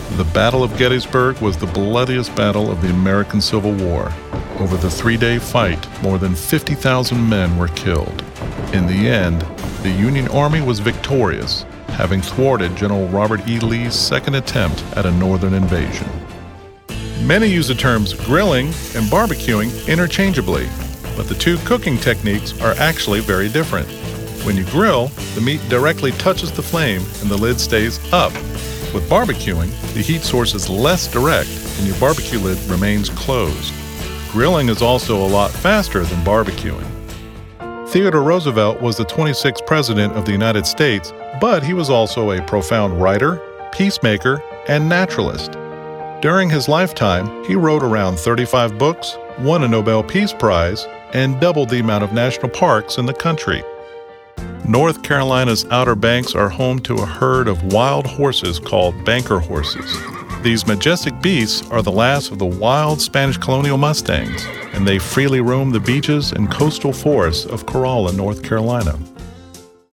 The Battle of Gettysburg was the bloodiest battle of the American Civil War. Over the 3-day fight, more than 50,000 men were killed. In the end, the Union Army was victorious, having thwarted General Robert E. Lee's second attempt at a northern invasion. Many use the terms grilling and barbecuing interchangeably, but the two cooking techniques are actually very different. When you grill, the meat directly touches the flame and the lid stays up. With barbecuing, the heat source is less direct and your barbecue lid remains closed. Grilling is also a lot faster than barbecuing. Theodore Roosevelt was the 26th President of the United States, but he was also a profound writer, peacemaker, and naturalist. During his lifetime, he wrote around 35 books, won a Nobel Peace Prize, and doubled the amount of national parks in the country. North Carolina's Outer Banks are home to a herd of wild horses called banker horses. These majestic beasts are the last of the wild Spanish colonial mustangs, and they freely roam the beaches and coastal forests of Corolla, North Carolina.